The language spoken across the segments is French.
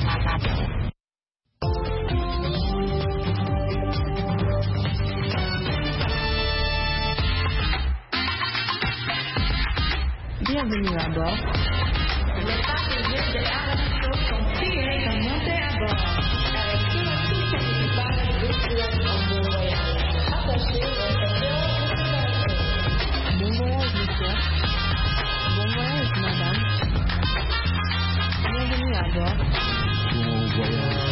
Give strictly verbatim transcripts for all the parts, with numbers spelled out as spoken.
Bienvenue à bord. Les passagers de R M Show sont priés de monter à bord. Avec tous les participants de souhaite un bon voyage. Attachez votre cœur. Bon voyage, monsieur. Bon voyage, madame. Bienvenue à bord. Bon voyage.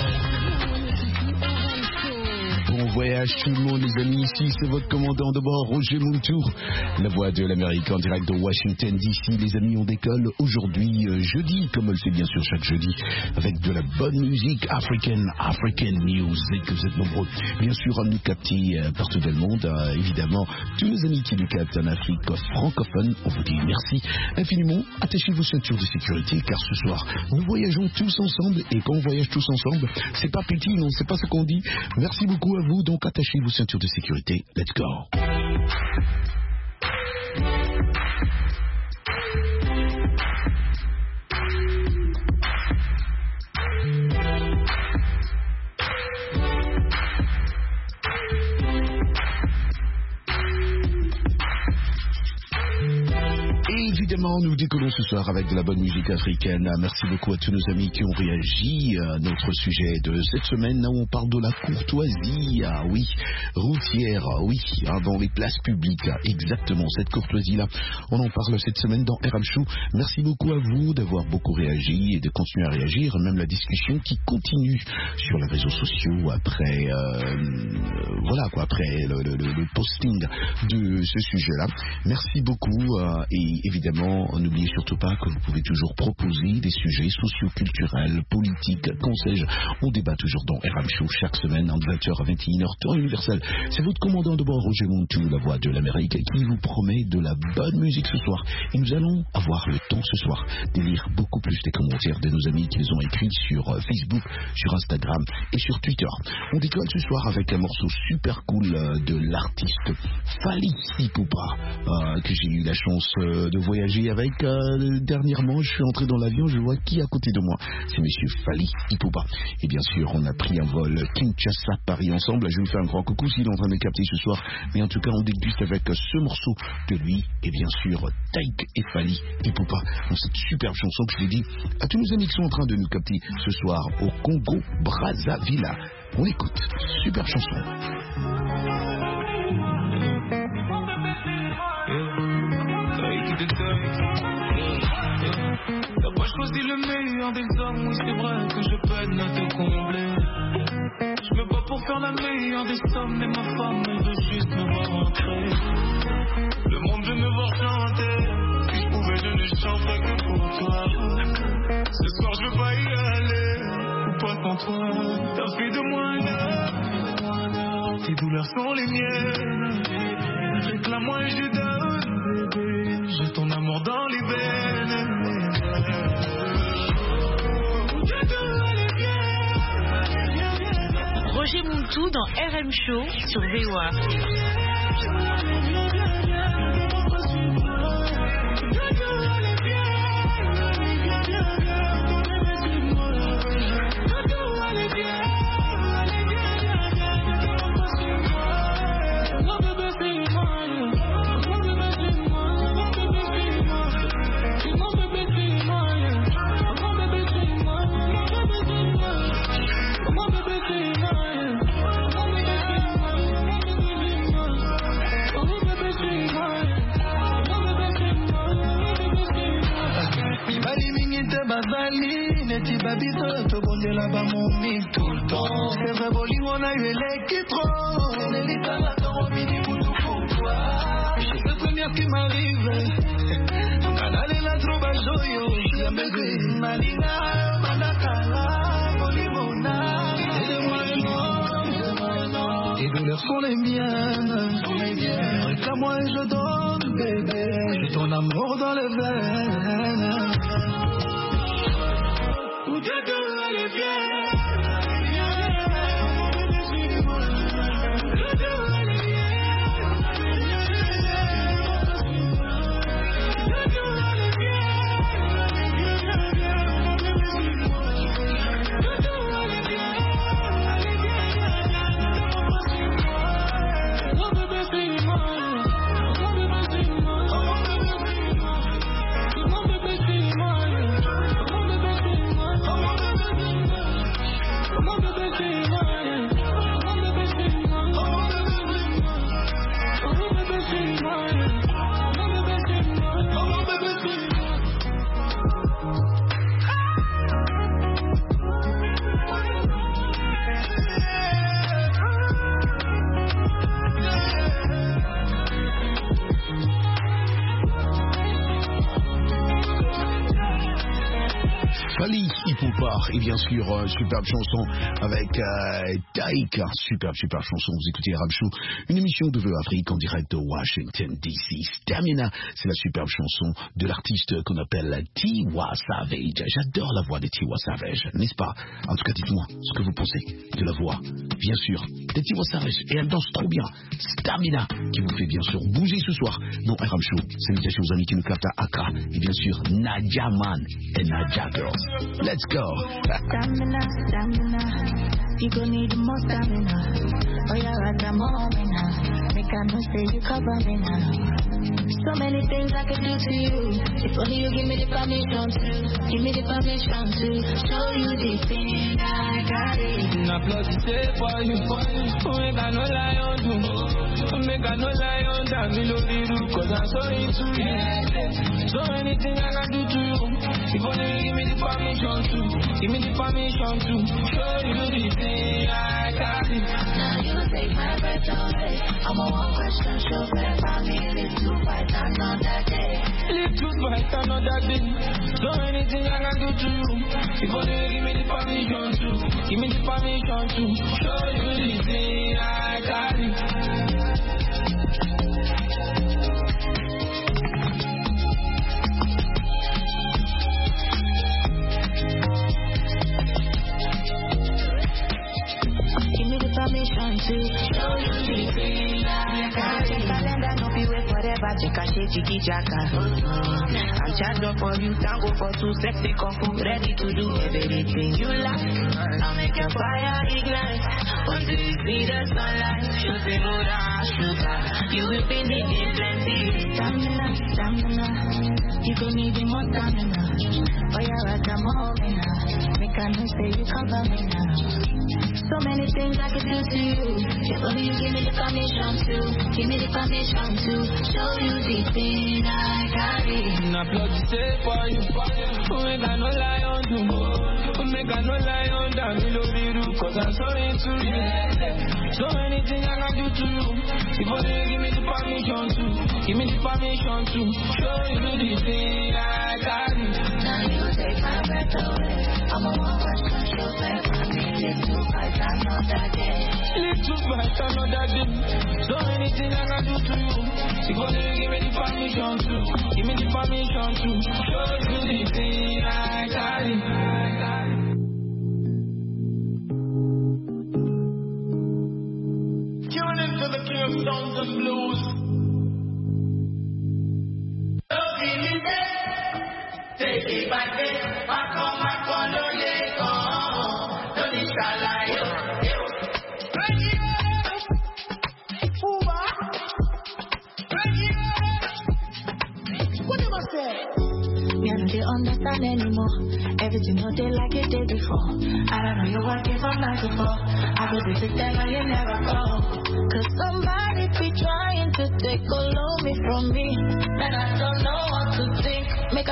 Bon voyage tout le monde, les amis. Ici, c'est votre commandant de bord, Roger Montour, la voix de l'Amérique en direct de Washington D C. Les amis, on décolle aujourd'hui, euh, jeudi, comme on le fait bien sûr chaque jeudi, avec de la bonne musique africaine, African music. Vous êtes nombreux, bien sûr, à nous capter euh, partout dans le monde. Euh, évidemment, tous nos amis qui nous captent en Afrique francophone, on vous dit merci infiniment. Attachez vos ceintures de sécurité, car ce soir, nous voyageons tous ensemble. Et quand on voyage tous ensemble, c'est pas petit, non, c'est pas ce qu'on dit. Merci beaucoup à vous, donc attachez vos ceintures de sécurité. Let's go. Évidemment, nous décollons ce soir avec de la bonne musique africaine. Merci beaucoup à tous nos amis qui ont réagi à notre sujet de cette semaine. Là où on parle de la courtoisie, ah oui, routière, ah oui, ah, dans les places publiques. Ah, exactement, cette courtoisie-là, on en parle cette semaine dans R M Show. Merci beaucoup à vous d'avoir beaucoup réagi et de continuer à réagir. Même la discussion qui continue sur les réseaux sociaux après, euh, voilà quoi, après le, le, le posting de ce sujet-là. Merci beaucoup euh, et évidemment, n'oubliez surtout pas que vous pouvez toujours proposer des sujets socio-culturels, politiques, conseils. On débat toujours dans R M Show chaque semaine entre vingt heures à vingt et une heures, temps universel. C'est votre commandant de bord, Roger Montour, la voix de l'Amérique, qui vous promet de la bonne musique ce soir. Et nous allons avoir le temps ce soir de lire beaucoup plus des commentaires de nos amis qui les ont écrits sur Facebook, sur Instagram et sur Twitter. On décolle ce soir avec un morceau super cool de l'artiste Fally Ipupa, euh, que j'ai eu la chance euh, de voyager avec. Euh, dernièrement, je suis entré dans l'avion, je vois qui est à côté de moi. C'est monsieur Fally Ipupa. Et bien sûr, on a pris un vol Kinshasa-Paris ensemble. Je lui fais un grand coucou s'il est en train de me capter ce soir. Mais en tout cas, on déguste avec ce morceau de lui et bien sûr Taïk et Fally Ipupa dans cette superbe chanson que je l'ai dit à tous nos amis qui sont en train de nous capter ce soir au Congo Brazzaville. On écoute, superbe chanson. T'as pas choisi le meilleur des hommes, oui c'est vrai que je peine à te combler. Je me bats pour faire la meilleure des sommes, mais ma femme elle veut juste me voir rentrer. Le monde veut me voir chanter, si je pouvais je ne chanterais que pour toi. Ce soir je veux pas y aller, ou pas sans toi. T'as fait de moi un homme, tes douleurs sont les miennes. Réclame-moi et je donne, bébé, j'ai ton amour dans les veines. Roger Montour dans R M Show sur V O A. Neti babito, to bonde la ba mon mille tout le temps. C'est vrai, boli, on a eu l'électro. Nelita, la toro, mini, boutou pour toi. C'est la première qui m'arrive. Canal et la troba joyo. Yambeze, Malina, Manakala, Bolimona. Aidez-moi, tes douleurs sont les miennes. Réclame-moi et je donne, bébé. J'ai ton amour dans les veines. Fali Ipupa et bien sûr euh, superbe chanson avec euh, Taïka, superbe superbe chanson. Vous écoutez Arab Show, une émission de Vœux Afrique en direct de Washington D C. Stamina, c'est la superbe chanson de l'artiste qu'on appelle Tiwa Savage. J'adore la voix de Tiwa Savage, n'est-ce pas? En tout cas, dites-moi ce que vous pensez de la voix, bien sûr, de Tiwa Savage. Et elle danse trop bien. Stamina, qui vous fait bien sûr bouger ce soir dans Arab Show. Salutations aux amis qui nous captent à Accra et bien sûr Nadia Man et Nadia Girls. Let's go. Stamina, stamina, you gon' need more stamina. Oh yeah, right, I'm on me now. Make I know say you cover me now. So many things I could do to you. If only you give me the permission to, give me the permission to show you the thing I got it. Now bloody say for you, make I no lie on you, make I no lie on that me love you, cause I'm so into you. So many things I can do to you. If only you give me the permission to, give me the permission to show you the thing I got it. Now you take my breath away. I'm a one question show for the family. Live to fight another day. Live to fight another day. So many things I can do to you. If only you give me the permission to, give me the permission to show you the thing I got it. Permission to show you the thing I got it. Calendar no be wait forever. Check a shake jiggy jacka. I'm charged up for you. Tango for two sexy couple ready to do everything you like. I'll make your fire ignite until you see the sunlight. Shooting mood sugar. You will be needing plenty stamina, stamina. You gon' need more stamina. Oh yeah, right, I'm on me now. Make I know say you cover me now. So many things I could do to you. If only you give me the permission to, give me the permission to show you the thing I got it. Now bloody say for you, make I no lie on you, make I no lie on that me love you, cause I'm so into you. So many things I can do to you. If only you give me the permission to, give me the permission to show you the thing I got it. Now you take my breath away. I'm a one question show for family. Live to fight another day. Live to fight another day. So many things I can do to you. If only you give me the permission to, give me the permission to show you the thing I got it. Tune into the King of Sounds and Blues. Take it back there, I come back on the lake, oh, don't it shall lie, what am I saying? Me and they understand anymore. Everything not they like it day before. I don't know you're working from nine to four. I go to sit there and you never go. Cause somebody be trying to take all of me from me. And I don't know what to think.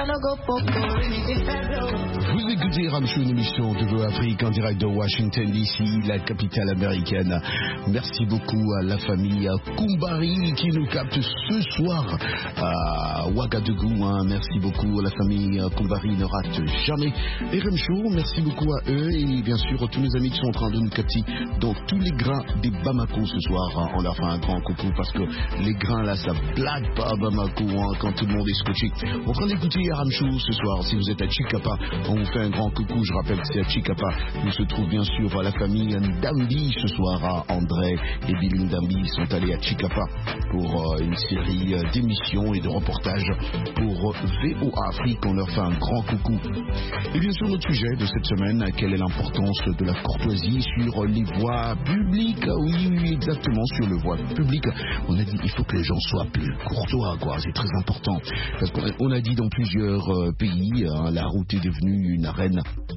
Vous écoutez Arab Show, une émission de Vœux Afrique en direct de Washington D C, la capitale américaine. Merci beaucoup à la famille Kumbari qui nous capte ce soir à Ouagadougou. Hein. Merci beaucoup à la famille Kumbari, ne rate jamais Arab Show. Merci beaucoup à eux et bien sûr à tous nos amis qui sont en train de nous capter dans tous les grains des Bamako ce soir. On leur fait un grand coucou parce que les grains là, ça blague pas à Bamako hein, quand tout le monde est scotché. En train d'écouter Arab Show ce soir. Si vous êtes à Chikapa, on vous fait un grand coucou. Je rappelle que c'est à Chikapa où se trouve bien sûr la famille Ndambi ce soir. André et Billy Ndambi sont allés à Chikapa pour euh, une série euh, d'émissions et de reportages pour V O A Afrique. On leur fait un grand coucou. Et bien sûr notre sujet de cette semaine, quelle est l'importance de la courtoisie sur les voies publiques? Oui, oui, exactement, sur le voie publique. On a dit il faut que les gens soient plus courtois, quoi. C'est très important. Parce qu'on a, on a dit dans plusieurs euh, pays, hein, la route est devenue une arène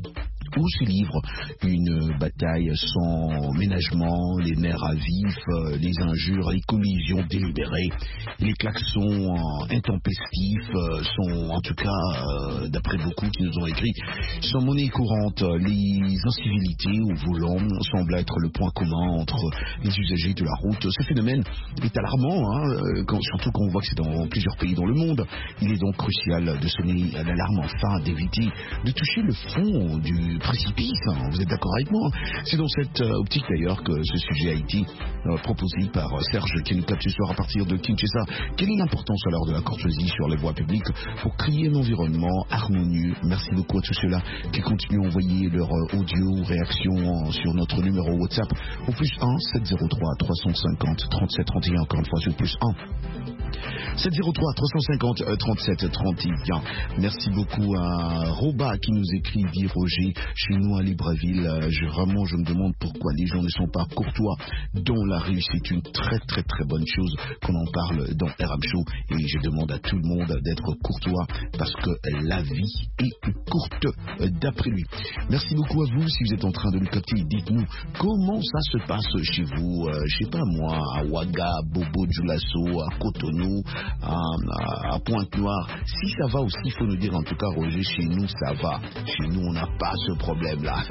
où se livre une bataille sans ménagement, les nerfs à vif, euh, les injures, les collisions délibérées, les klaxons euh, intempestifs euh, sont, en tout cas, euh, d'après beaucoup qui nous ont écrit, sont monnaie courante. Les incivilités au volant semblent être le point commun entre les usagers de la route. Ce phénomène est alarmant, hein, quand, surtout quand on voit que c'est dans plusieurs pays dans le monde. Il est donc crucial de sonner l'alarme afin d'éviter de toucher le fond du précipice. Vous êtes d'accord avec moi? C'est dans cette euh, optique d'ailleurs que ce sujet a été euh, proposé par euh, Serge qui nous capte ce soir à partir de Kinshasa. Quelle est l'importance alors de la courtoisie sur les voies publiques pour créer un environnement harmonieux? Merci beaucoup à tous ceux-là qui continuent à envoyer leur euh, audio, réaction euh, sur notre numéro WhatsApp au plus un sept zéro trois trois cent cinquante trente-sept trente et un, encore une fois sur plus un sept zéro trois trois cent cinquante trente-sept trente et un. Merci beaucoup à Roba qui nous écrit, dit Roger, chez nous à Libreville, je, vraiment je me demande pourquoi les gens ne sont pas courtois dans la rue. C'est une très très très bonne chose qu'on en parle dans R M Show et je demande à tout le monde d'être courtois parce que la vie est courte d'après lui. Merci beaucoup à vous. Si vous êtes en train de nous capter, dites-nous comment ça se passe chez vous, euh, je sais pas moi, à Ouaga, Bobo Dioulasso, à Cotonou, à, à, à Pointe-Noire. Si ça va aussi, il faut nous dire en tout cas, Roger, chez nous ça va. Chez nous on n'a pas ce problème-là.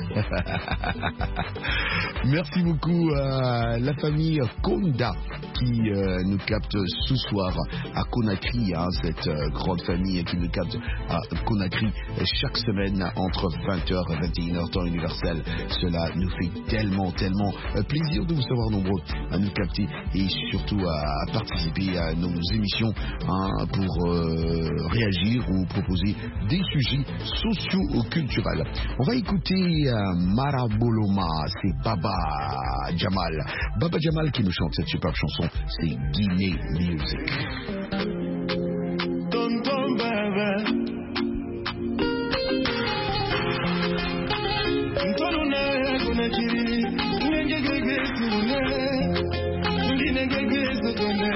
Merci beaucoup à la famille Konda qui euh, nous capte ce soir à Conakry, hein, cette euh, grande famille qui nous capte à Conakry chaque semaine entre vingt heures et vingt et une heures temps universel. Cela nous fait tellement, tellement plaisir de vous savoir nombreux à nous capter et surtout à participer à nos émissions hein, pour euh, réagir ou proposer des sujets socio-culturels. On va écouter euh, Maraboloma, c'est Baba Jamal. Baba Jamal qui nous chante cette superbe chanson, c'est Guinée Music. Tonton Baba, Ntoruna Konakiri, Ngegege Sune, Ngegege Sotone,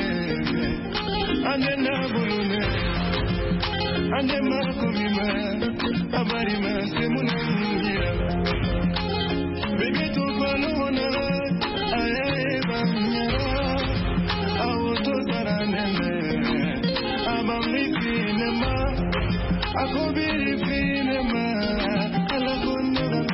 Anena Bolone, Anema Komima, Abarima Semuna Ngira, Bebe Tokolona, Ayae Bamira, Awoto Saraneme, Abamli Finema, Akobiri Finema, Alakunda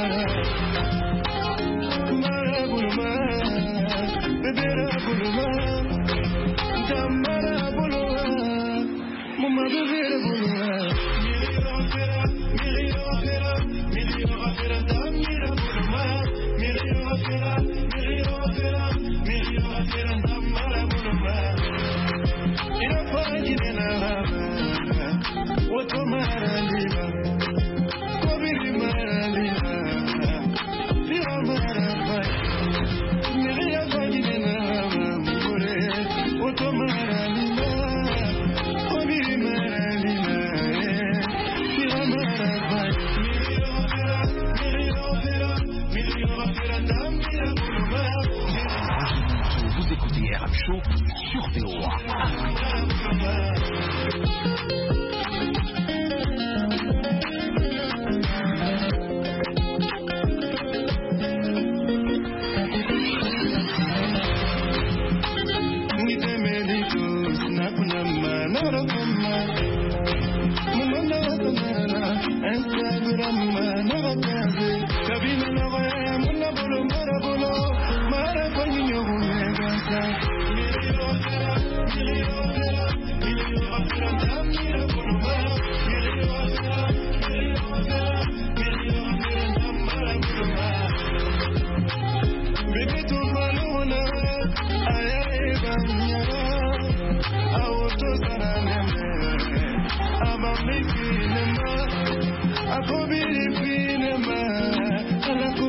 Marabuluma, Bebera Buluma, Jamara Buluma, Mama Bebera Buluma, Milio Vera, Milio Vera, Damira Buluma, Milio Vera, Milio Vera, Milio Vera, Damara Buluma, Ina Pagina Lava, Otomara Liva, Kobiri Mara Liva, Fira Mara Pai, Miria Pagina Lava, Mure, Otomara Liva, Kobiri Mara Liva, Fira Mara Pai, Milio Vera, Milio Vera, Damira Buluma. Vous écoutez R M Show sur V O A. Akobiri finema, ala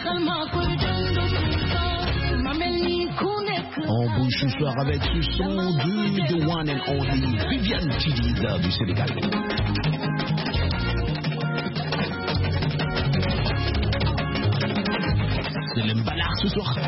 En bouche ce soir avec ce son de The One and Only Viviane Chidid du Sénégal. C'est le Mbalard ce soir.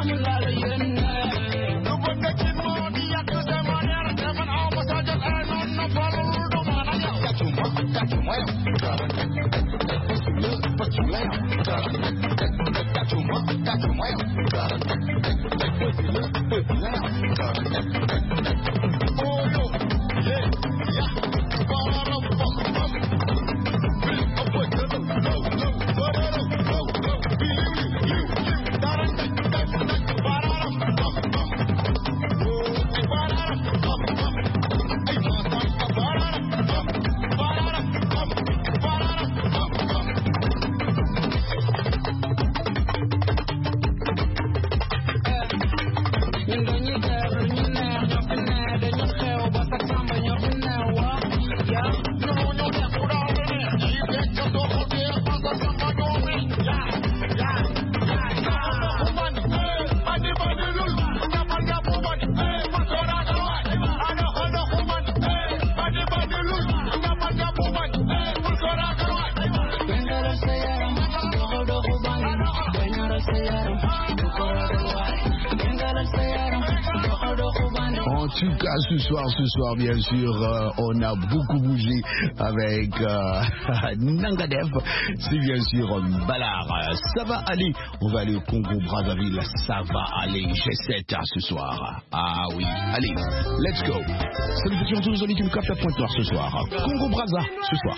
Don't Ah, ce soir, ce soir, bien sûr, euh, on a beaucoup bougé avec euh, Nangadev. C'est bien sûr Ballard. Ça va aller. On va aller au Congo Brazzaville. Ça va aller. G sept ce soir. Ah oui. Allez, let's go. Salutations à tous nos amis qui nous captent à Pointe-Noire ce soir. Congo Brazza ce soir.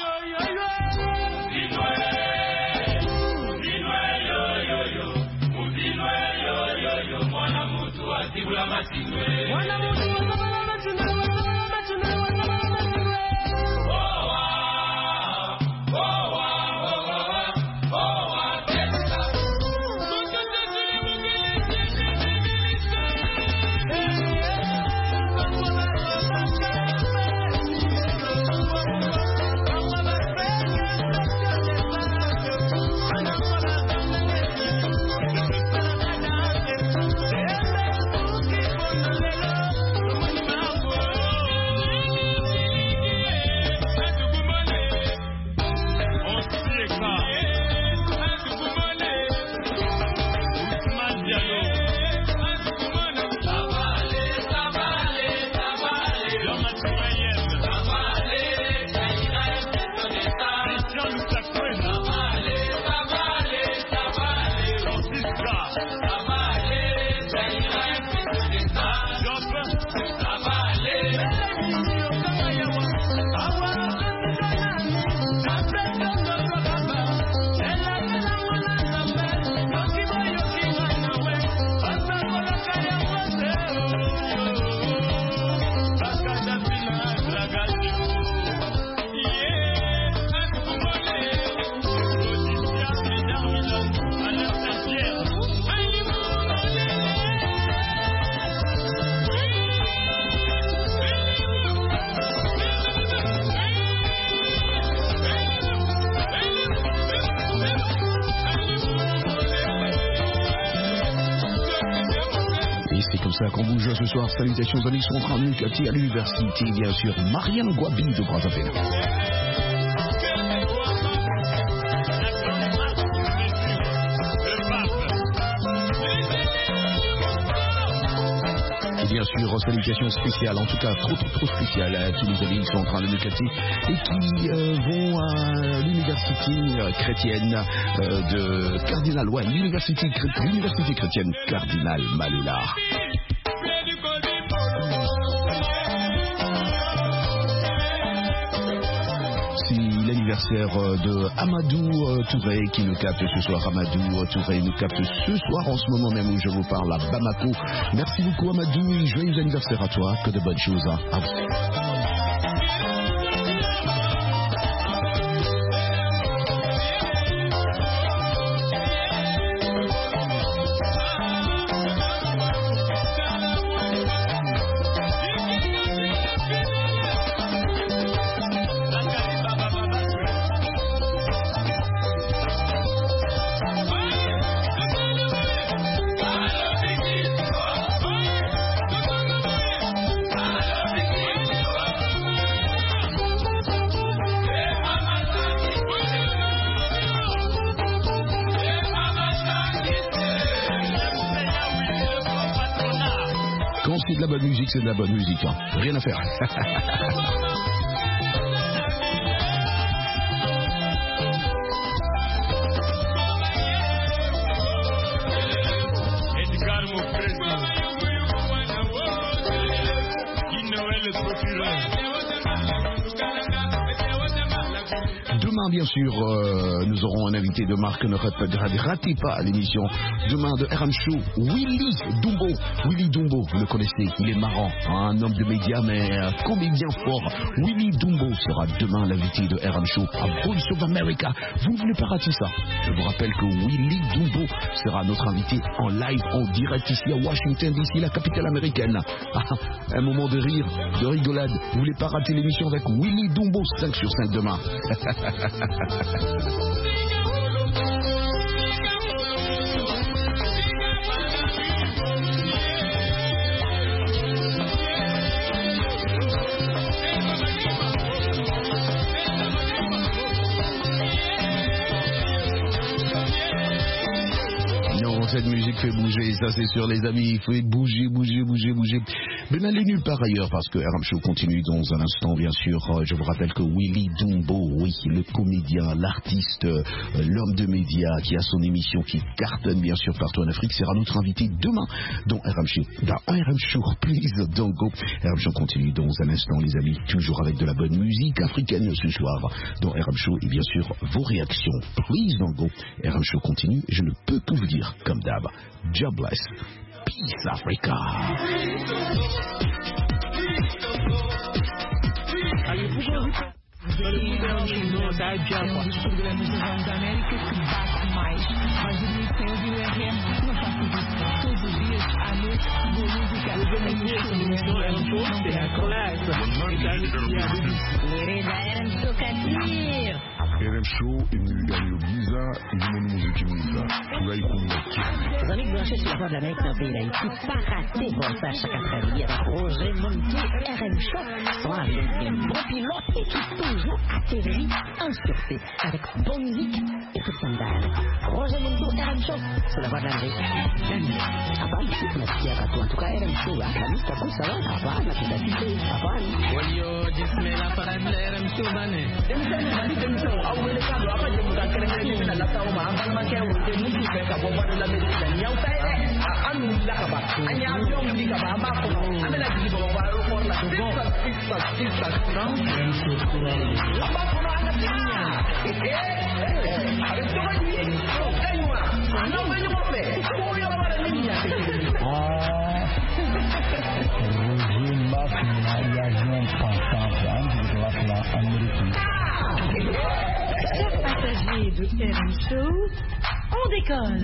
Qu'on bouge ce soir. Salutations aux amis qui sont en train de nous capter à l'université, bien sûr. Marianne Gwabi de Brazzaville. Bien sûr, salutations spéciales, en tout cas trop trop trop spéciales à tous les amis qui sont en train de nous capter et qui euh, vont à l'université chrétienne euh, de Cardinal, ouais, l'université, l'université chrétienne Cardinal Malula. De Amadou Touré qui nous capte ce soir. Amadou Touré nous capte ce soir en ce moment même où je vous parle à Bamako. Merci beaucoup Amadou et joyeux anniversaire à toi. Que de bonnes choses. Hein. À vous. C'est de la bonne musique, c'est de la bonne musique. Hein. Rien à faire. Edgar, mon frère. Qui Noël le procureur. Demain, bien sûr, euh, nous aurons un invité de marque. Ne ratez pas l'émission. Demain de R M Show, Willy Dumbo. Willy Dumbo, vous le connaissez, il est marrant, hein, un homme de médias, mais euh, comédien fort. Willy Dumbo sera demain l'invité de R M Show à Voice of America. Vous ne voulez pas rater ça. Je vous rappelle que Willy Dumbo sera notre invité en live, en direct ici à Washington D C, la capitale américaine. Un moment de rire, de rigolade. Vous ne voulez pas rater l'émission avec Willy Dumbo, cinq sur cinq demain. Cette musique fait bouger, ça c'est sûr les amis, il faut bouger, bouger, bouger, bouger. Mais n'allez nulle part ailleurs parce que R M Show continue dans un instant, bien sûr. Je vous rappelle que Willy Dumbo, oui, le comédien, l'artiste, l'homme de médias qui a son émission qui cartonne bien sûr partout en Afrique, sera notre invité demain dans R M Show. Dans R M Show, please don't go. R M Show continue dans un instant, les amis, toujours avec de la bonne musique africaine ce soir dans R M Show et bien sûr vos réactions. Please don't go. R M Show continue et je ne peux que vous dire, comme d'hab, jobless. Peace Africa. Eu não da Java, dos programas da Voz da América que bate mais. Mas o bonito tem ouvido o R M, não faço isso. Todos os dias, à noite, boa música. Eu não conheço, é um posto, é a classe. R M Show, il gagne le visa, il nous musique visa. Tout là, il compte. Les amis branchés sur la Voix de l'Amérique dans le pays d'Haïti, pas raté bon ça chaque après-midi avec Roger Montou, R M Show, sont avec un bon pilote et qui toujours atterrit en sûreté avec bonne musique et tout standard. Roger Montou, R M Show, sur la Voix de l'Amérique. Avant, ici, on a fier à toi. En tout cas, R M Show, la famille, t'as coup, ça va, avant, la tentative, avant. Walio, dismay la parade de R M Show, Bané. Apa je bukan kerana ini nak tahu mah apa macam itu mesti mereka buat dalam media yang saya alhamdulillah kabar hanya jom di kabar apa pun ada lagi bawa baru pun lah sisa sisa sisa terang apa pun ada punya eh ada cuma ini semua anda banyak apa kau yang ada ni ya ah Roger Mas Mariagen Pantan di kelas Amerika. Chers passagers de R M Show, on décolle.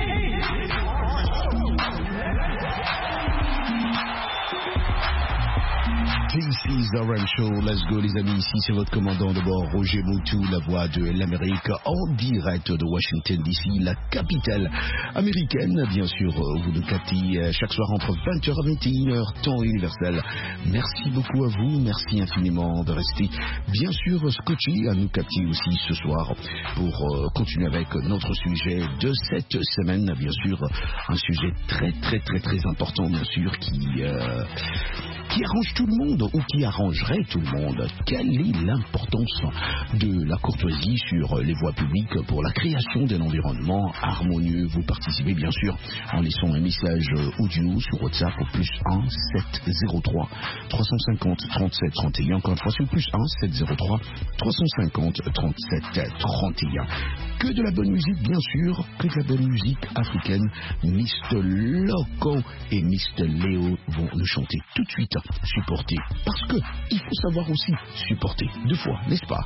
This is R M Show, let's go les amis, ici c'est votre commandant de bord Roger Moutou, la voix de l'Amérique en direct de Washington D C, la capitale américaine, bien sûr, vous nous captez chaque soir entre vingt heures et vingt et une heures, temps universel. Merci beaucoup à vous, merci infiniment de rester bien sûr scotché à nous capter aussi ce soir pour euh, continuer avec notre sujet de cette semaine, bien sûr, un sujet très très très très important bien sûr qui... Euh, qui arrange tout le monde ou qui arrangerait tout le monde. Quelle est l'importance de la courtoisie sur les voies publiques pour la création d'un environnement harmonieux? Vous participez bien sûr en laissant un message audio sur WhatsApp au plus un sept zéro trois trois cent cinquante trente-sept trente et un. Encore une fois, c'est au plus un sept zéro trois trois cent cinquante trente-sept trente et un. Que de la bonne musique, bien sûr, que de la bonne musique africaine. mister Loco et mister Léo vont nous chanter tout de suite. Supporter, parce que il faut savoir aussi supporter deux fois, n'est-ce pas?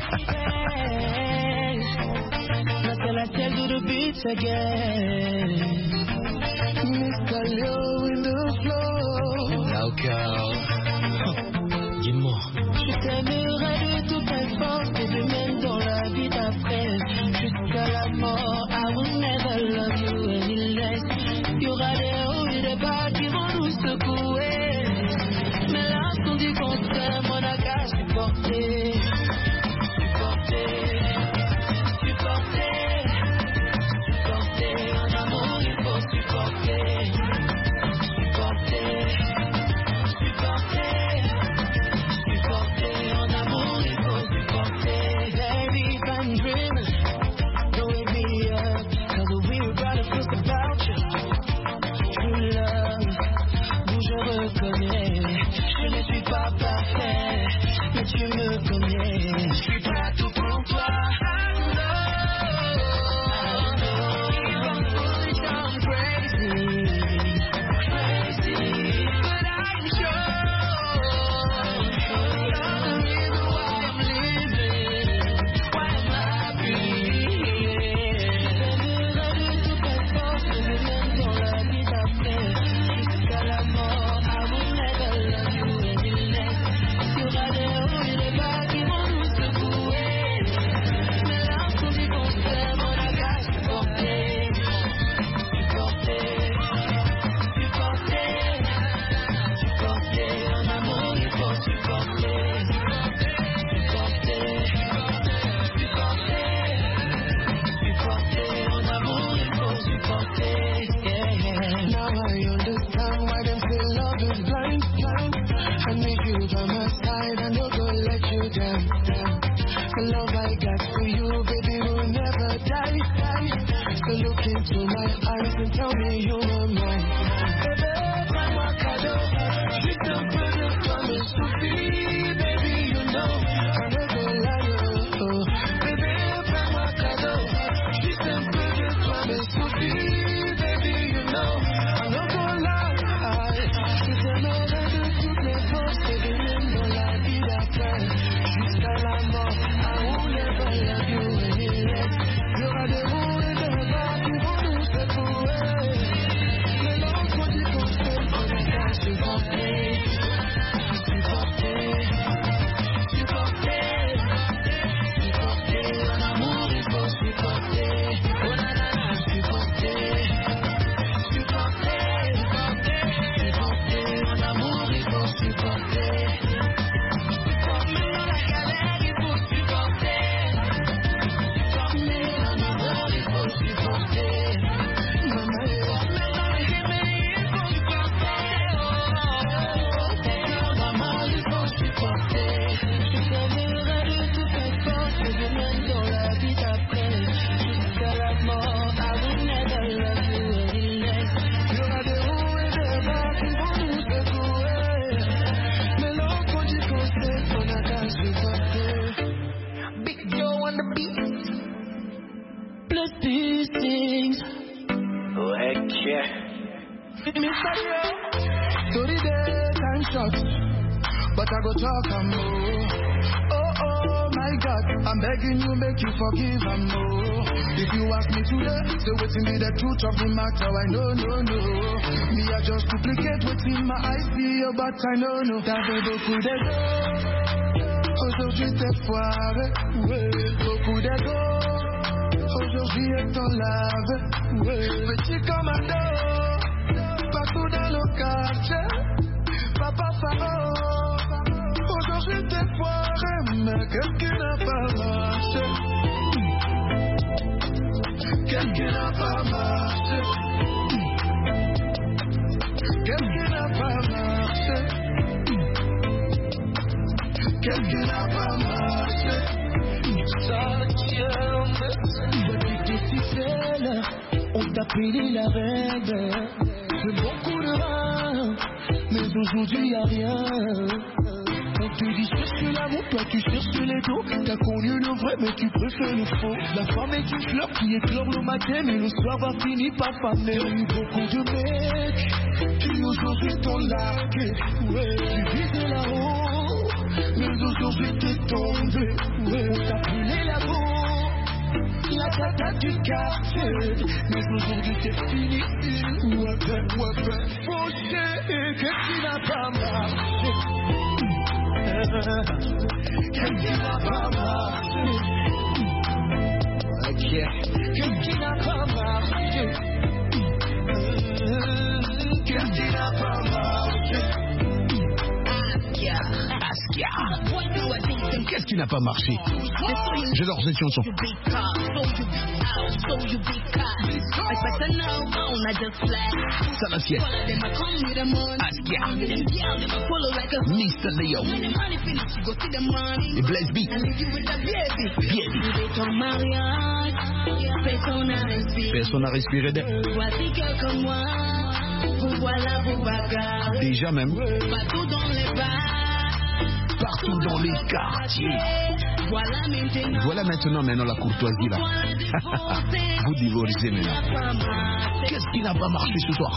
Dis-moi. Je t'aimerai de toutes mes forces et de même dans la vie d'après. Jusqu'à la mort, I will never love you any less. Il y aura des hauts et des bas qui vont nous secouer. Mais lorsqu'on dit qu'on s'aime, on n'a qu'à supporter. Supporter. Supporter. Supporter. En amour, il faut supporter. Supporter. Supporter. Supporter. En amour, il faut supporter. Baby, if I'm dreaming, don't wake me up. Tell the weird brother feels about you. True love, d'où je reconnais. Je ne suis pas parfait, mais tu me connais. Je suis prêt à tout pour toi. I know, I know. If I'm foolish, I'm crazy, crazy, but I'm sure you're the reason why I'm living, why I'm happy. J'aimerais de toutes mes forces, mais même dans la vie d'après, jusqu'à la mort, I will never love you any less. Il y aura des hauts et des bas qui vont nous secouer. Mais lorsqu'on dit qu'on s'aime, on n'a qu'à supporter. Supporter. Supporter. Supporter. En amour, il faut supporter. Supporter. Supporter. Supporter. En amour, il faut supporter. Yeah, yeah. Now I understand why them say love is blind. side, I no go let you down, down. The love I got for you, baby, will never die, die. So look into my eyes and tell me you're mine. Baby, I'm a cadeau. She's the perfect promise to be, baby, you know. I never lie, oh. Baby, I'm a cadeau. She's the perfect promise to be, baby, you know. I never lie. C'est un homme de toutes les forces, c'est de même dans la vie d'après. Jusqu'à la mort, I will never love you any less. Il y aura des hauts et des bas qui vont nous secouer. Mais lorsqu'on dit qu'on s'aime, on est qu'à supporter. Supporter, supporter, supporter. En amour, il faut supporter. Oh la la la, supporter, supporter, supporter. En amour, il faut supporter. Même dans la galère, il faut supporter. Mais en amour, il faut supporter. Même dans les émeilles, il faut supporter. En amour, il faut supporter. Je t'aimerai de toutes mes forces, et de même dans la vie d'après. Jusqu'à la mort, I will never love you any less. Il y aura des hauts et des bas qui vont nous secouer. Mais lorsqu'on dit qu'on s'aime, on a qu'à supporter. Big Joe on the beat. Plus these things. Okay. Mister Yo, so the day time short, but I go talk and more. Oh, oh, my God, I'm begging you, make you forgive and more. If you ask me today, say what's in the truth of the matter, I know, no, no. Me, I just duplicate what's in my eyes, see you, but I know, no. T'avais beaucoup d'ego, aujourd'hui t'es foiré, ouais. Beaucoup d'ego, aujourd'hui est en lave, ouais. Petit commando, partout dans le quartier, papa Pharaon. Aujourd'hui t'es foiré, mais qu'est-ce qui n'a pas marché? Qu'est-ce qui n'a pas marché? Qu'est-ce qui n'a pas marché? Qu'est-ce qui n'a pas marché? Ça tient, depuis que tu sais là, on t'a payé la reine. C'est beaucoup de reins, mais aujourd'hui y'a rien. On te dit cherche l'amour, toi tu cherches les dos. T'as connu le vrai mais tu préfères le faux. La femme est une fleur qui éclore le matin mais le soir va finir par faner. Y'a eu beaucoup de mecs qui aujourd'hui t'ont largué. Ouais, tu visais là-haut, mais aujourd'hui t'es tombé. Ouais, on t'a brûlé la peau, la tata du quartier. Mais aujourd'hui c'est fini. Ouais, ben, ouais, ben, fauché. Qu'est-ce qui n'a pas marché? Qu'est-ce qui n'a pas marché? Ok. Qu'est-ce qui n'a pas marché? Qu'est-ce qui n'a pas marché? Askia. Qu'est-ce qui n'a pas marché? J'adore cette chanson. Ça la sienne. Askia. Mister Leo. Et Blaise B. Bienvenue. Personne n'a respiré d'elle. Déjà même. Partout dans les quartiers. Voilà maintenant, maintenant la courtoisie là. Vous divorcez maintenant. Qu'est-ce qui n'a pas marché ce soir?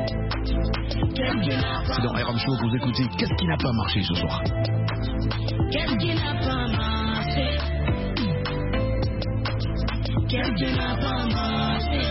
C'est dans R M Show que vous écoutez. Qu'est-ce qui n'a pas marché ce soir? Qu'est-ce qui n'a pas marché? Qu'est-ce qui n'a pas marché?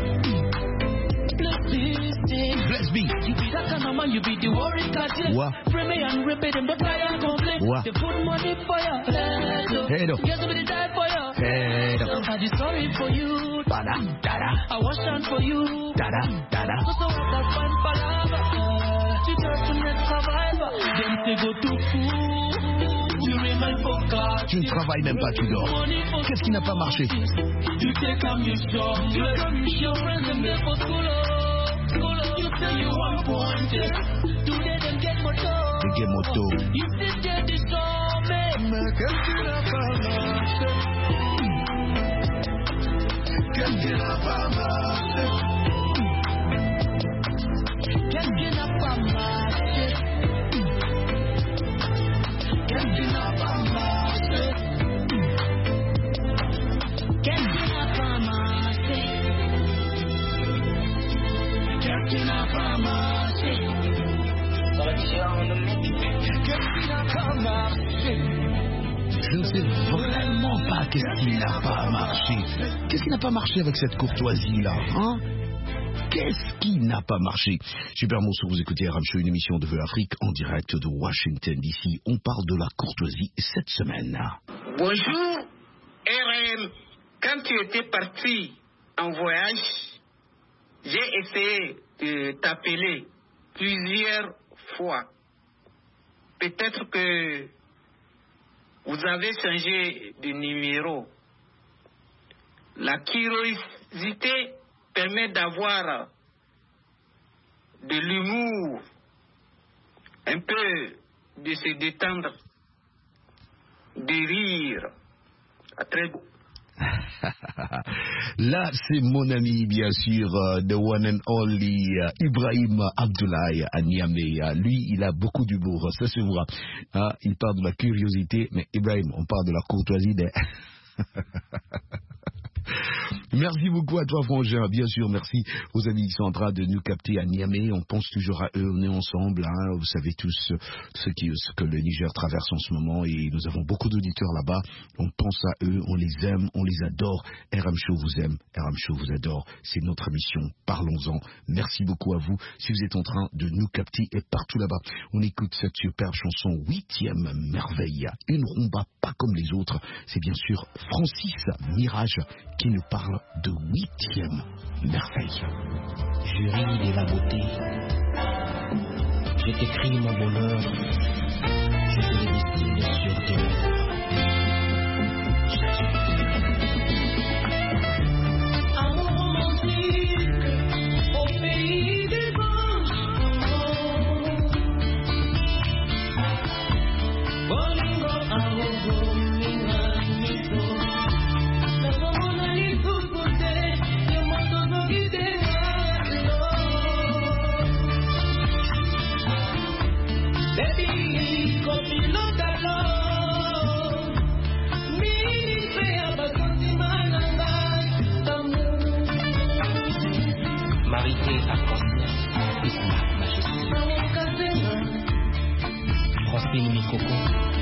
Bless me. You be that kind of man, you be the worry catcher. What? Free me and rip it and don't try and complain. What? They put money for you. Hey, no. Yes, somebody died for you. Hey, no. I did sorry for you. Tada, tada. I was down for you. Tada, tada. So so what I find palabra. Tu peux te mettre survivor. Then they go to fool. You remain focused. Tu ne travailles même pas, tu dors. Qu'est-ce qui n'a pas marché? You take a mission. You come your friends and they for school. You say you want wanted. Today them get more tough. Reggae Moto. Ici c'est désormais. Mais qu'est-ce qui n'a pas marché? Qu'est-ce qui n'a pas marché? Qu'est-ce qui n'a pas marché? Qu'est-ce qui n'a pas marché? Qu'est-ce qui n'a pas marché? Qu'est-ce qui n'a pas marché? Qu'est-ce qui n'a pas marché? Je ne sais vraiment pas qu'est-ce qui n'a pas marché. Qu'est-ce qui n'a pas marché avec cette courtoisie-là, hein? Qu'est-ce qui n'a pas marché? Super Monceau, vous écoutez R M Show, une émission de Vue Afrique en direct de Washington D C. On parle de la courtoisie cette semaine. Bonjour R M. Quand tu étais parti en voyage, j'ai essayé de t'appeler plusieurs fois. Peut-être que vous avez changé de numéro. La curiosité permet d'avoir de l'humour, un peu de se détendre, de rire. À très beau. Là, c'est mon ami, bien sûr, uh, the one and only uh, Ibrahim Abdoulaye à Niamey. Uh, lui, il a beaucoup d'humour, ça se voit. Uh, il parle de la curiosité, mais Ibrahim, on parle de la courtoisie des... Merci beaucoup à toi, Frangin. Bien sûr, merci aux amis qui sont en train de nous capter à Niamey. On pense toujours à eux, on est ensemble. Hein. Vous savez tous ce, qui, ce que le Niger traverse en ce moment et nous avons beaucoup d'auditeurs là-bas. On pense à eux, on les aime, on les adore. R M Show vous aime, R M Show vous adore. C'est notre émission. Parlons-en. Merci beaucoup à vous. Si vous êtes en train de nous capter et partout là-bas, on écoute cette superbe chanson Huitième Merveille. Une rumba pas comme les autres. C'est bien sûr Francis Mirage qui nous parle de Huitième Merveille. Jury de la beauté, je t'écris mon bonheur, je te le destine sur terre. Amour romantique au pays des anges. Bolingo aogo minga mito. Marité à conscience, Isma Majesté. Francine Mikoko.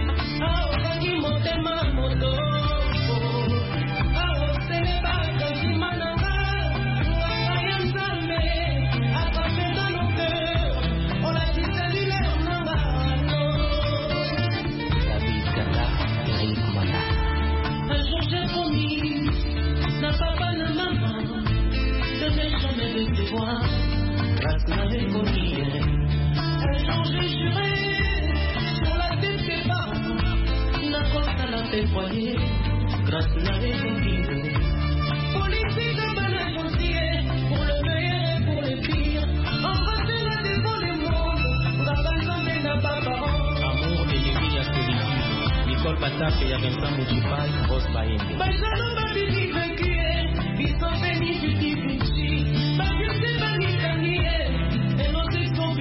David Gata, Eric Manda. Un jour j'ai promis, n'a pas pas le maman, de ne jamais le devoir, grâce à l'économie. Un jour j'ai juré, sur la tête des parents, n'a pas à la témoigner, grâce à l'économie. Politique de bonne gentillesse, pour le meilleur et pour le pire, embrasser la devant le monde, Gabazon n'a pas parents. Amour de Yémi à solitude. Nicole Batap et Vincent Mouchipai, Rose Baende. Baisalo babili vainqueur, ils sont bénis du Tibuchi. Babiusi bani kaniye, et nos sont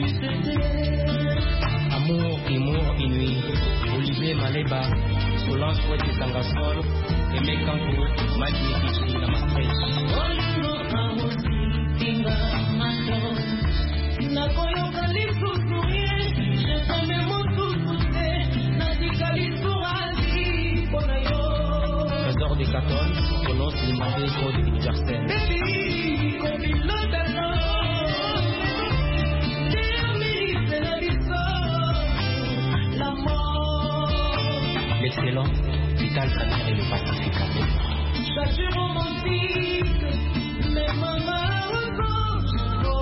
Amour, humour, inouï. Olivier Maleba, Solange Ouette et Tangasol, Aimé Kankou, Mike Nikichi, Namaste. Nakoyoka lisusuye, je t'aime mon soussouté, Nadikali Sourali, Bonayo. Trésor des Catoles, prononce l'imandé code universel. Baby, comme il l'a L'excellent, Vital Caner et le pacificateur. Statue romantique, mais maman revanche.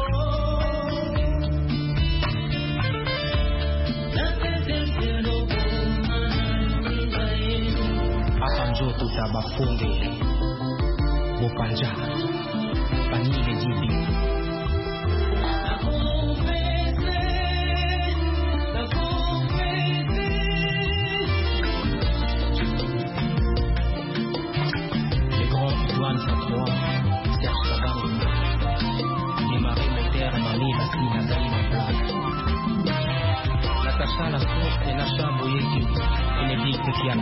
Apanjo Tutaba Fonge, Bopanja, Panile Dibi. Kiala.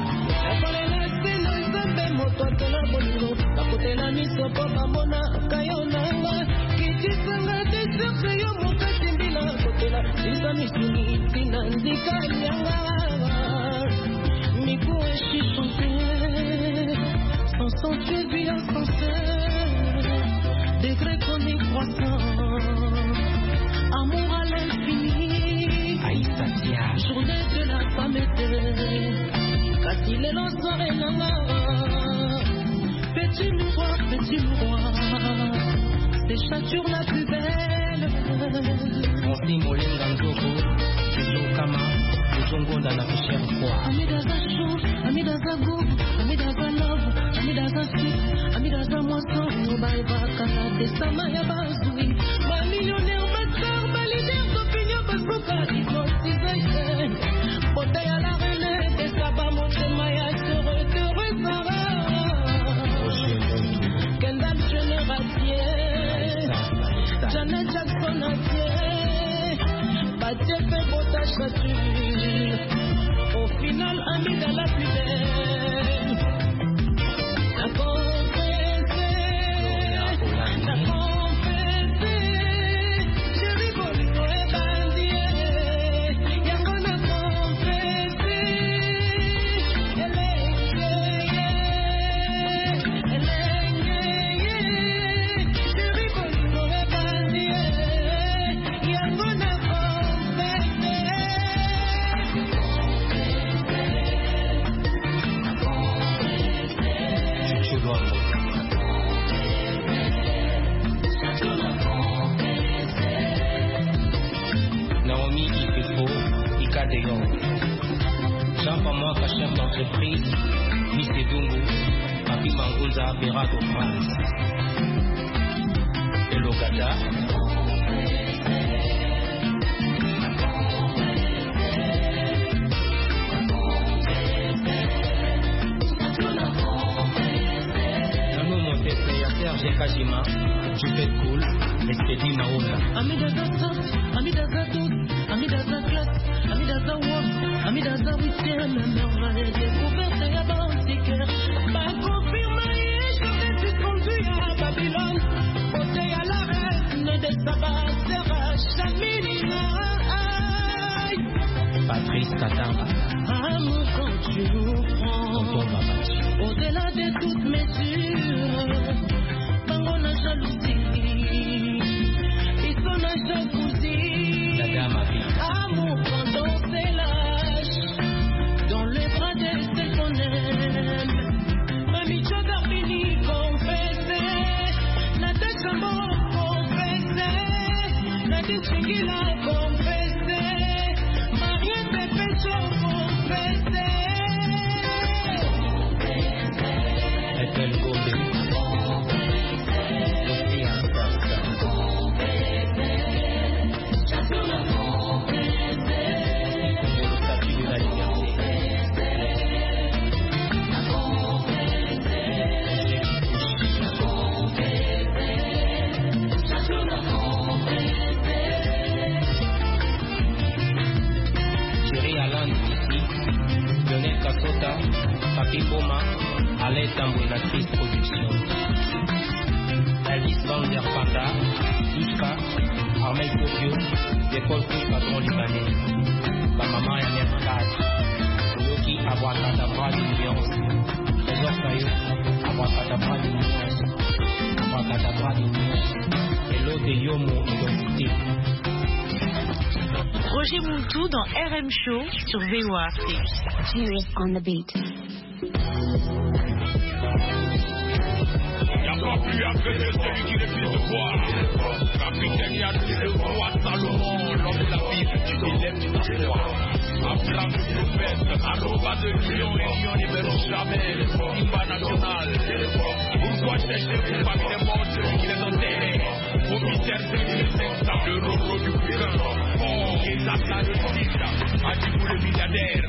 Sans suivi à sincère, degré chronique croissant, amour à l'infini, journée de la femme éternelle, quand il est dans soirée nana, petit miroir, petit miroir, c'est chaque jour la plus belle. On s'y moline dans le gogo, le Zokama, le Zongo dans la fichère froid. Ami dans un chaud, ami dans un goût, ami dans un love, ami dans un sucre, ami dans un moisson, bye bye, des samaya bazoui, ma millionnaire, ma star, ma leader d'opinion, parce que quand ils sont si zèques, bouteille à la relève, des sabbats, mon maya, heureux, heureux, Sarah. Kendall Jenner à pied, Janet Jackson à pied, Badier fait beau ta chature, au final, ami dans la plus belle. La confessé, la confessé, je rigole, je vais bandier, y'a qu'on a confessé, elle est gayée, elle est gayée, je rigole, je vais bandier, y'a qu'on a confessé. Naomi Ifefo, Ika Deyon. Jean Pamoaka, chef d'entreprise, Miss Edungu, Papi Mangunza, Bérat de France. Hello Gada. Nanou Monté, Serge Kajima, tu fais cool, Espédi Maola. Ami dans un sens, ami dans un doute, ami dans un classe, ami dans un walk, ami dans un huitième, merveille découverte et abantique. Ma confirmée, je vais te conduire à Babylone, côté à la reine des sabbats, Sarah Chamilina. Patrice Katamba. Amour quand tu nous prends, au-delà de toutes mesures, dans la jalousie. Amour quand on s'élâche dans les bras de ceux qu'on aime. Mamie Chodarbini confessé, Natacha Mo confessé, Nadine Chigila confessé, Mariette Pécho confessé. Ethel Gombe. Papi Boma, Alain Tambouinatrice Production. Elvis Van der Panda, Iska, Armel Kopio, l'école Couche Patron Libanais. Ma maman est mère cadre. Yoki Abracadabra d'Unions. Trésor Kayo, Abracadabra d'Unions. Abracadabra d'Unions. Hello de Yomo Identité. Roger Moutou dans R M Show sur V O A Afrique. Serious on the beat. Y'a pas plus à faire celui qui est fils de roi. Capitaine Yann, le roi Salomon, l'homme de la Bible, tu t'élèves, tu t'assois. À flamme de prophète, à combat de lion et lion libère jamais. Imba national. Pourquoi chercher pour parmi les morts celui qui les enterre? Commissaire de l'instant, le roro du bouquin. Oh, et ça, ça, le sida. A dit pour le milliardaire.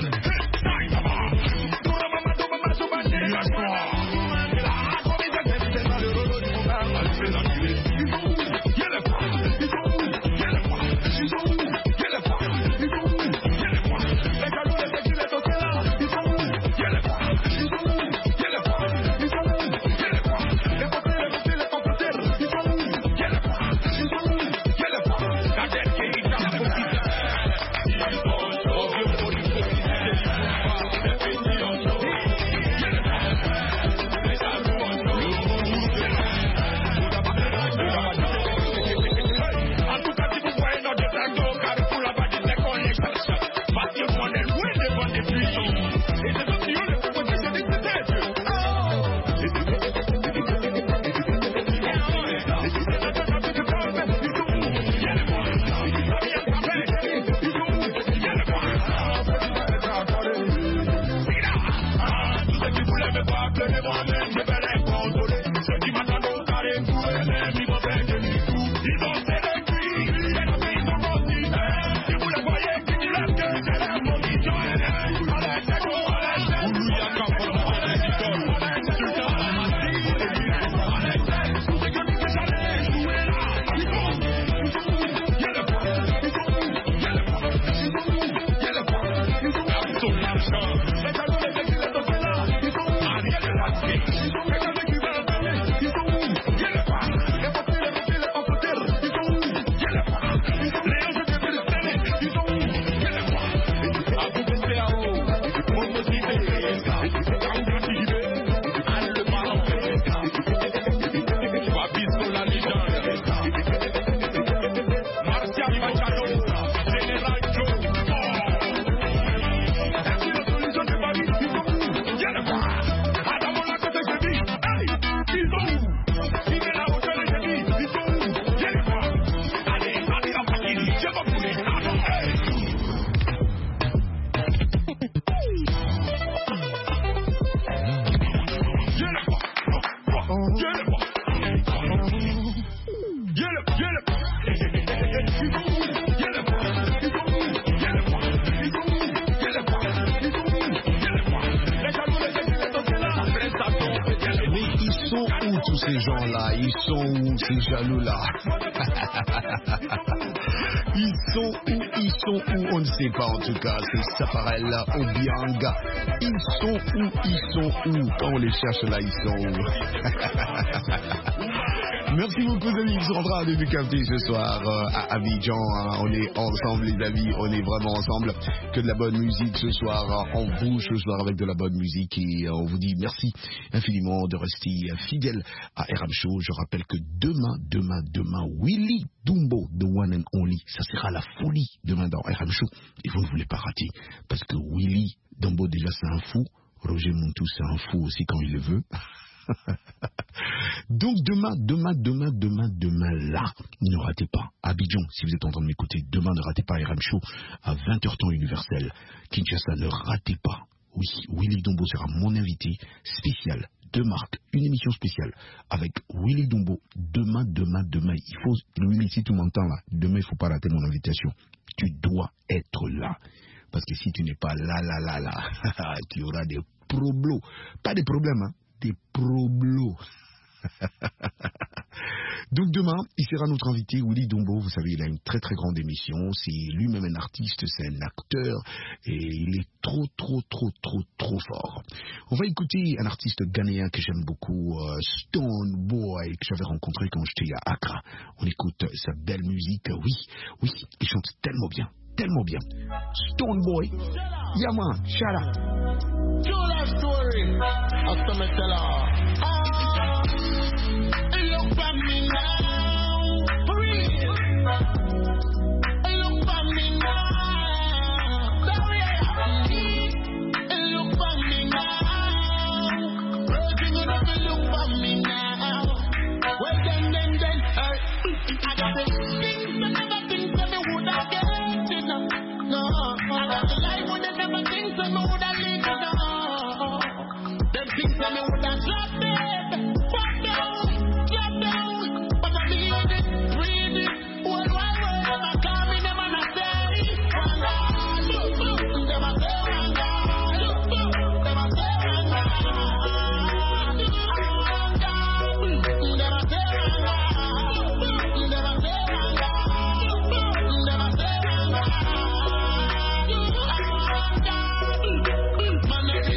Ces gens-là, ils sont où ces jaloux-là? Ils sont où? Ils sont où? On ne sait pas en tout cas. C'est Saparel Obianga. Ils sont où? Ils sont où? Quand on les cherche là, ils sont où? Merci beaucoup amis, on rendra à début capté ce soir euh, à Abidjan, hein. On est ensemble les amis, on est vraiment ensemble. Que de la bonne musique ce soir, hein. On bouge ce soir avec de la bonne musique et euh, on vous dit merci infiniment de rester euh, fidèle à R M Show. Je rappelle que demain, demain, demain, Willy Dumbo, the one and only, ça sera la folie demain dans R M Show et vous ne voulez pas rater parce que Willy Dumbo déjà c'est un fou, Roger Montou c'est un fou aussi quand il le veut. Donc demain, demain, demain, demain, demain, là, ne ratez pas. Abidjan, si vous êtes en train de m'écouter, demain ne ratez pas R M Show à vingt heures temps universel. Kinshasa, ne ratez pas. Oui, Willy Dumbo sera mon invité spécial de marque, une émission spéciale avec Willy Dumbo. Demain, demain, demain, il faut, Willy, si tu m'entends là, demain il ne faut pas rater mon invitation. Tu dois être là. Parce que si tu n'es pas là, là, là, là, tu auras des problèmes. Pas des problèmes, hein. Des problos. Donc demain, il sera notre invité, Willy Dumbo. Vous savez, il a une très très grande émission. C'est lui-même un artiste, c'est un acteur. Et il est trop, trop, trop, trop, trop fort. On va écouter un artiste ghanéen que j'aime beaucoup, euh, Stone Boy, que j'avais rencontré quand j'étais à Accra. On écoute sa belle musique. Oui, oui, il chante tellement bien. Tellement bien. Stone Boy. Yeah man, shout out. True life story. After me tell her. Ah, look at me now. For real. Look at me now. Look at me now. Virgin, you never look at me now. Well then, then, then, hey. I got the things I never think that me would have get. No, I got the life when they never think that me would have lived. No, them things that me would have dropped dead, fuck down, drop down. But I feel it, breathe it, world wide world. I call me them and I say, one God, them I say one God, them I say one God, one God, them I say one God, them I say one God, them I say one God.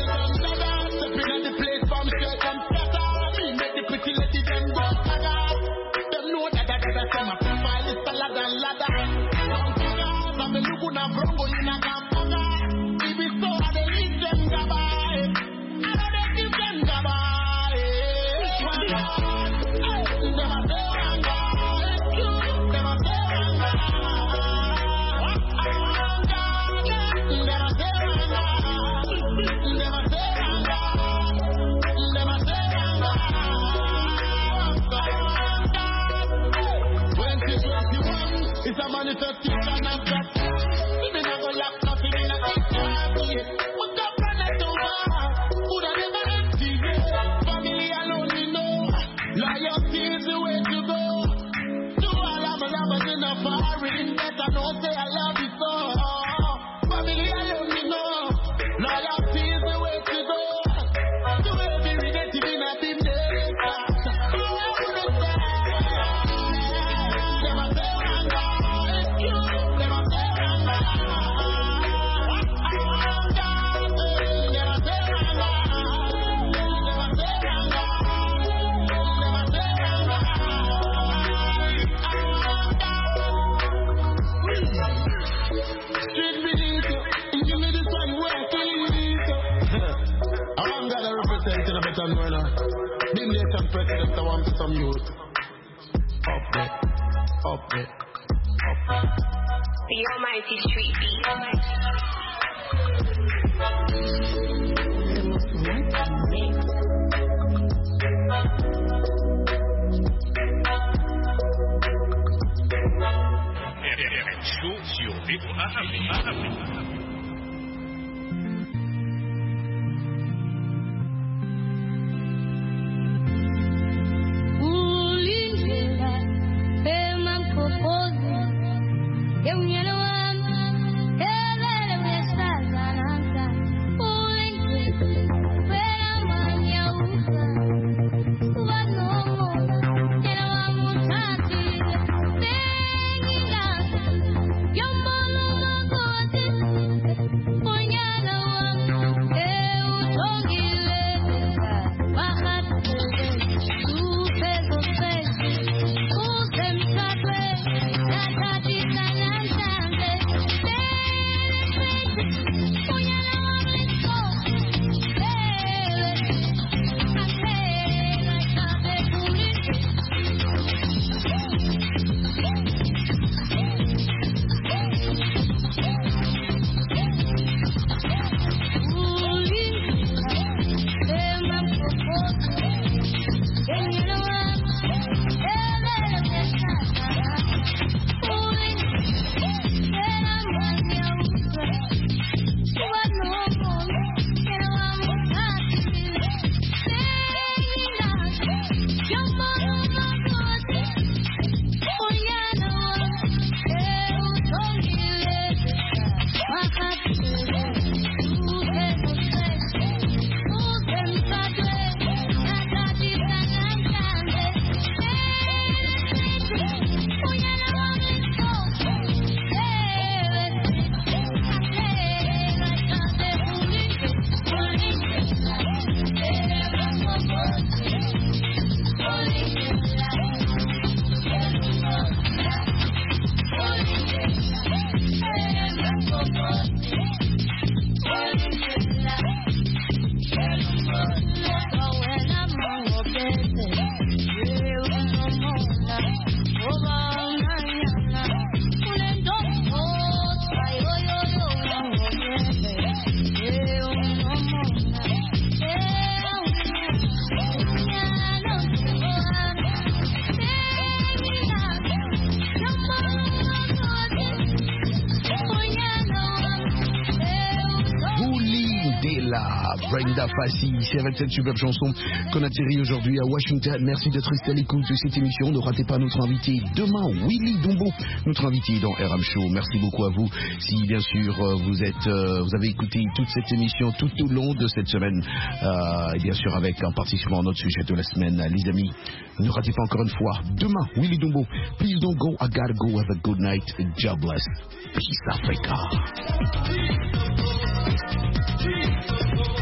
a foreign, better know say I love you so. Family, I love you no. Loyalty is the way to go. To every relative in a team day. You understand? Them a say one God, you. Them a say one God. The nation president, I want some youth. Up there, up there, up there. The almighty street beat. Show sur V O A Afrique. Brenda Fassi, c'est avec cette superbe chanson qu'on atterrit aujourd'hui à Washington. Merci d'être resté à l'écoute de cette émission. Ne ratez pas notre invité demain, Willy Dombo, notre invité dans R M Show. Merci beaucoup à vous. Si bien sûr vous êtes, euh, vous avez écouté toute cette émission tout au long de cette semaine, euh, et bien sûr avec un participant à notre sujet de la semaine, les amis. Ne ratez pas encore une fois demain, Willy Dombo. Please don't go, I gotta go. Have a good night. God bless. Peace Africa.